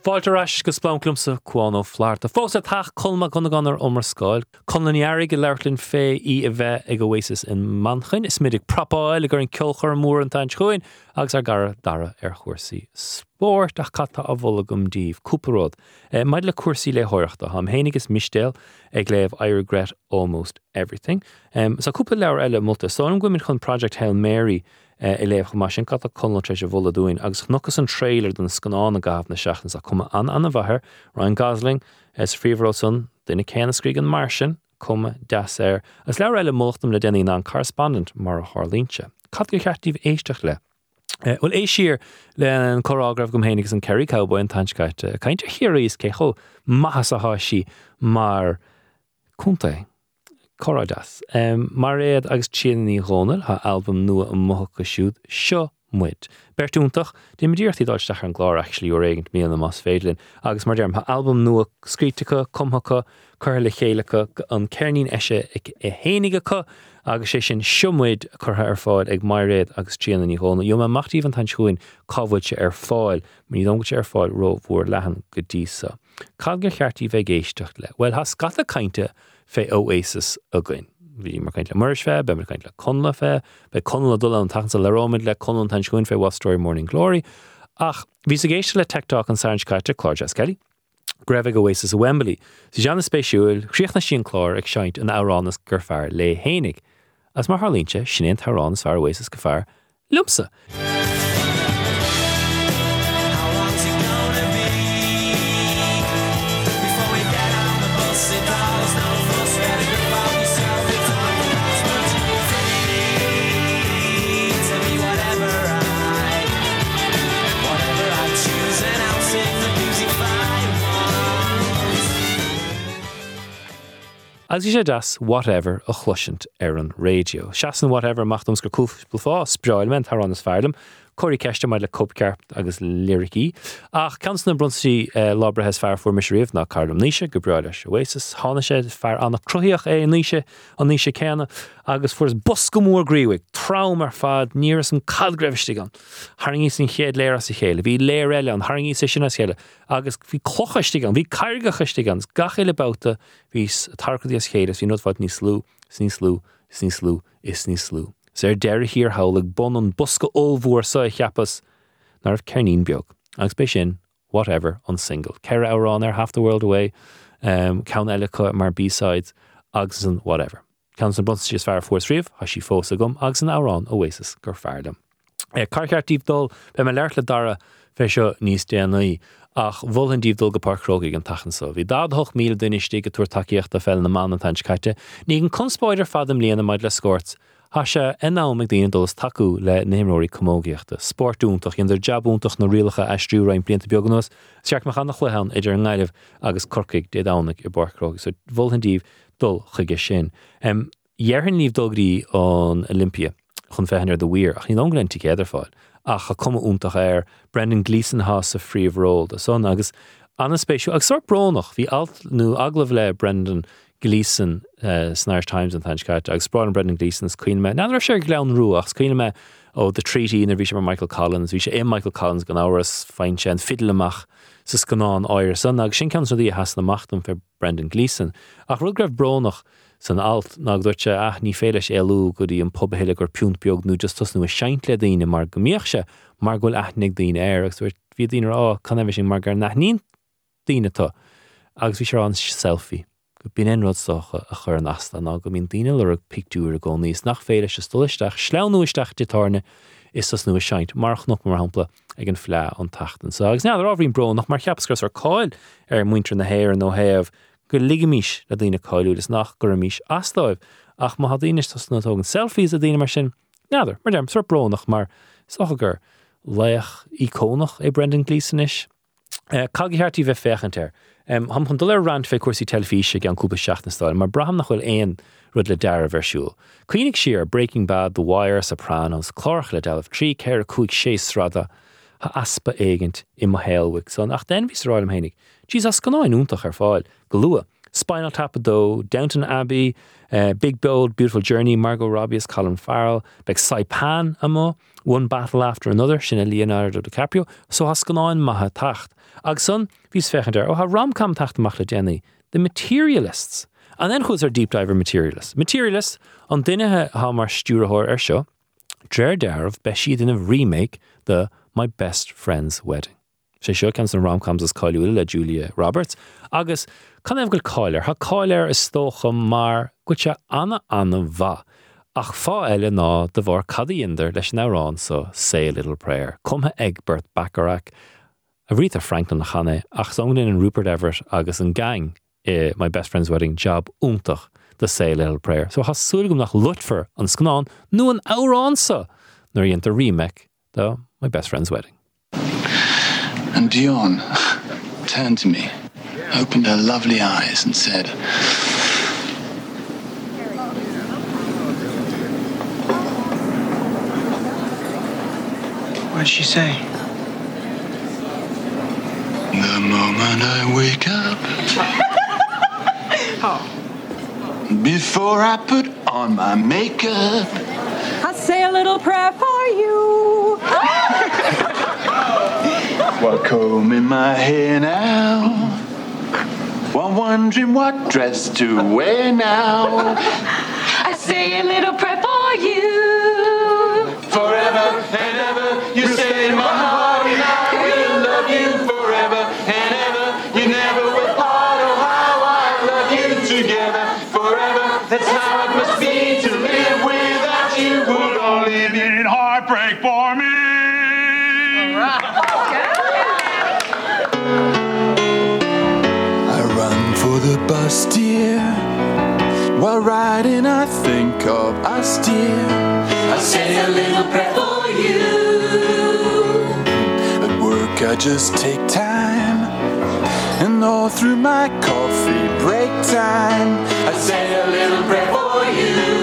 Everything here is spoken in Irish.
Fáilteráis go splánclumsa cuánó fláirta. Fós a tach colma gona ganar omar scoil. Conlaniari go leirlinn fé I a bheith ag oasis in Manchain. Is midig propáil ag an ceolchar mór an taint chuin, agus gara dara chuirsaí sport ach catta a bholagum díomh cúparód. Maid le cuirsaí le hoireachta ham hénig is mistéal ag léamh I regret almost everything. Sa cúpa leabhar eile multa. So an gwimin chun Project Hail Mary I léamh go sin catta conla treis a bhola dúin agus chnochas an trailer den scanán a gabh na seachnas a cuma an bhathair Ryan Gosling as Freever son duna céanna scríg an Martian cuma das as leabhar eile mulchtam le déanaí ná correspondent mar a Harlínse. Cad go chearttíh éisteach le. Well, é siar le an chorágraf gom hénig an Kerry Cowboy an tanscaite. Cainte hiríos cé cho mahas a háisi mar cúnta chorádas. Mar réad agus tíanaí rónal ha album nua an mocha siúd seo muid. Bertúntach, dé medíirtí dáilteach an glár actually ó réigent mí an mas féidlin, agus mar derm ha album nua scrítecha, cumhacha, chur le chéalacha an ceirnín eise ag hénigacha, agus sé sin siommuid chutha fáil ag mar réad agus tíanaí rónal. Jo me machtíh an tansúin cabhailte fáil, mar ní domgailte fáil ró bhór lehan go dísa. Cad go cheartí bheith géisteach le. Well, ha scata cainte fé Oasis a gin. Vi mar kaint le Murs fe, be mar kaint le Conla fe, be Conla dul an tachsa le Romid le Conla an tanschuin fe West Story Morning Glory. Ach, vi sa géiste le TikTok an Sarge Carter, Clár Jas Kelly. Grevig Oasis a Wembley. Si Jan spéisiúil, chríoch na sin clár ag seint an áránas gur fear le hénig. As mar Harlínse, sinint áránas fear Oasis go fear lumsa. As sé das whatever a chluisint an radio. Seasan whatever machtums gur cúf blfá spreilment tar an is fearlam, choirí ceiste maid le copceart agus lyricí. Ach cansna brunsaí lábra hes fear fuair mis riamh ná Carlam níise, go breáil leis Oasis, hána sé fear anna cruthíoch an níise céanna, agus fuair bus go mór gríomhaigh, traum ar fad, níras an cadgrefhstigan. Haringí sin chéad léir as i chéile, bhí léir eile an haringí sin as chéile, agus bhí clochastigan, bhí cairgachastigan, gach eile bauta, bhí tarcadí as chéile, bhí nodfad ní slú, is ní slú. Ser deir hir haulig bon an buska olvúr sa chiapas nar cearnín beag. Agus bei sin, whatever, on single. Cera árán Half the World Away, Caun eilicha mar B-sides, agus an whatever. Caun san bunsa is fear fuair sríomh, ha si fós agam, agus an árán Oasis gur fearlam. Carceartíh dul, be me leir le dara fe seo níos déanaí, ach bhfuiln díobh dul go parcrógaigh an tachan so. Bhí 8,000 duine go túair takeíocht a fel na man an tanscaite, ní an conspóidir fadam líana maid le scórt, ha sé ennáim ag daoine dul taú le néimróí commógiaachta. Sportúntach, idir jabúntach na rialacha eistriú rain blianta beagnos, seach me chan nach chluhan idir an ngailemh agus corcaigh dé dánaigh I barcróg. So bhfuiln díobh dul chuige sin. Dhearhann líomh dulgaí an Olympia chun fehan ar do bhuir, ach ní donglann together fáil. Ach a cuma úntach Brendan Gleeson has a free of roll the son agus anna spéisiú agus sort brónach hí alt nó aglah le Brendan Gleeson Snarch Times an tanscaite agus spráin Brendan Gleeson's cuioine me nádra sé gleann ruach cuioine me the treaty na bhí sé mar Michael Collins bhí sé Michael Collins gan áras fain sé an fiddle amach sa scanán áir son agus sin ceann dí has na machtam fe Brendan Gleeson ach rud greibh brónach san alt ná dúirte ní féiles eú go dtí an pobheile gur piúnt beag nó just tus nó a seint le daoine mar gomíoch se mar ghfuil aithnig daoine agus bhí daoine can bhí sin mar gur nachníon daoine tá agus bhí sé an selfie go bíon enrod socha a chur an asta ná go bíon daoine le pictúr a gcóí níos nach féiles se stolisteach sleanúisteach detarne is tas nu a seint march noch mar hampla ag an flá an tachtan. So agus náidir ábhrín bro nach mar cheapscras ar cáil muintre na héir nó héamh go ligamís le daoine cáilú is nach gur mís astáibh ach má daoine tas na tógan selfies a daoine mar sin náidir mar dearm suir brónach mar socha gur leach icónach Brendan Gleeson is. Cagihartí bheith fechantar. Ham chun dul rant fé cuasí telefíse gan cúpa seachtastáil, mar braham nach bhfuil éon rud le deara bhersúil. Cuoinnig siar Breaking Bad, The Wire, Sopranos, clárach le dealah 3 ceir 5 strada ha aspa éigent I mo héalhaigh son ach den bhís ráil am hénig. Jís as ganáin úntach ar fáil, go lua, Spinal Tap though, Downton Abbey, Big Bold, Beautiful Journey, Margot Robbie as Colin Farrell, Beg Saipan amo, One Battle After Another, Sinna Leonardo DiCaprio, so has gone maha tacht. Ag son, vís fechan der, ha rom-com tacht mach le Jenny, The Materialists. And then who's our deep diver Materialists? Materialists, on dinne ha mar stúrahor seo, Drer Darv beshi in a remake the My Best Friend's Wedding. Sé seo can some rom-coms as Cáiliúil le Julia Roberts. Agus, can go Cáilir, ha Cáilir is stocha mar gutcha anna va. Ach fá eile ná de bhór cadaí inder leis nárán so Say a Little Prayer. Cumtha Egbert Bacharach, Aretha Franklin chane, ach songnin and Rupert Everett agus an gang My Best Friend's Wedding job umtach the Say a Little Prayer. So has súlgum nach Lutfer an Scanán nu an árán sa nor the remake the My Best Friend's Wedding. And Dion turned to me, opened her lovely eyes and said, What did she say? The moment I wake up, before I put on my makeup, I say a little prayer for you. while combing my hair now, while wondering what dress to wear now. I say a little prayer for you. Forever and ever, you stay in my heart, and I will love you forever and ever. You never will part. Oh, how I love you together forever. That's how it must be to live without you. Would only be heartbreak for me. I run for the bus, dear. While riding, I think of us, dear. I say a little prayer for you. At work, I just take time, and all through my coffee break time, I say a little prayer for you.